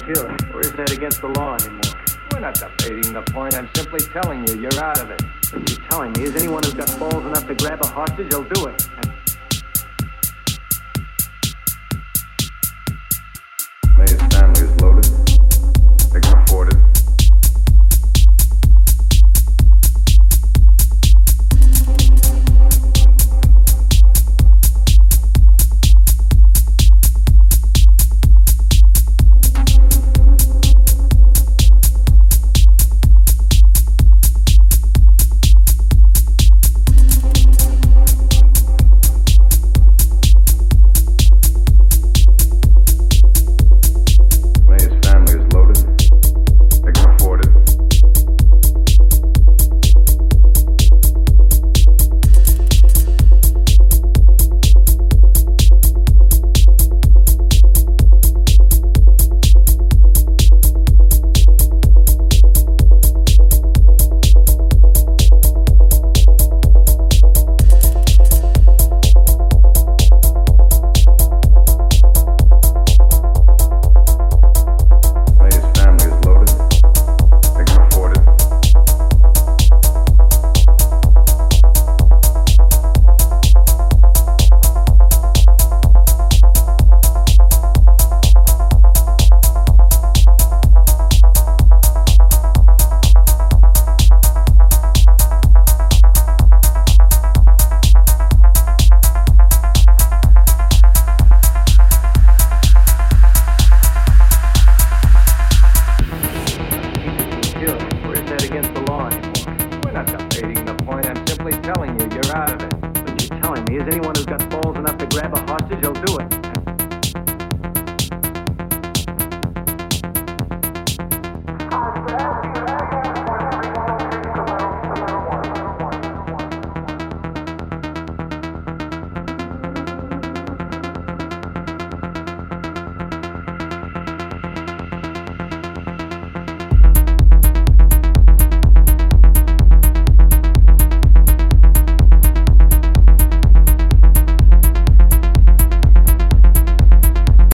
kill, or is that against the law anymore? We're not debating the point. I'm simply telling you, you're out of it. What you're telling me is anyone who's got balls enough to grab a hostage, will do it. May's family is loaded. They can afford it. Against the law anymore. We're not debating the point. I'm simply telling you, you're out of it. What you're telling me is anyone who's got balls enough to grab a hostage, will do it.